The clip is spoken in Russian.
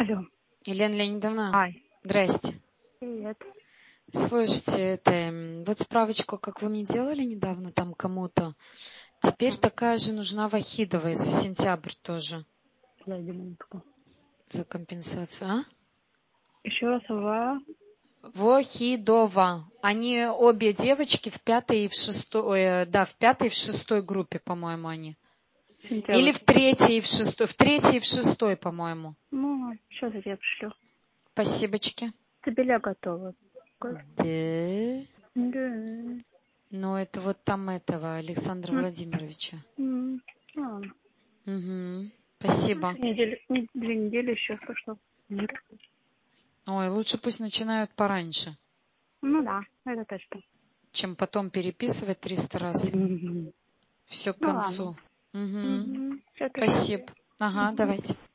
Алло. Елена Леонидовна, Ай. здрасте. Привет. Слушайте, вот справочку, как вы мне делали недавно там кому-то, теперь такая же нужна Вахидова за сентябрь тоже. Подожди минутку. За компенсацию, а? Еще раз Вахидова. Они обе девочки в пятой и в шестой, в пятой и в шестой группе, по-моему, они. сентябрь. Или в третьей и в шестой, по-моему. Ну, сейчас я тебе пришлю. Спасибочки. Табеля готова. Да. Да. Ну, это вот там этого, Александра Владимировича. Ладно. Угу. Спасибо. 2 недели еще прошло. Нет. Ой, лучше пусть начинают пораньше, Ну да, это точно. чем потом переписывать 300 раз. Все к Ну концу. ладно. Угу. Сейчас Спасибо. Ага, давайте.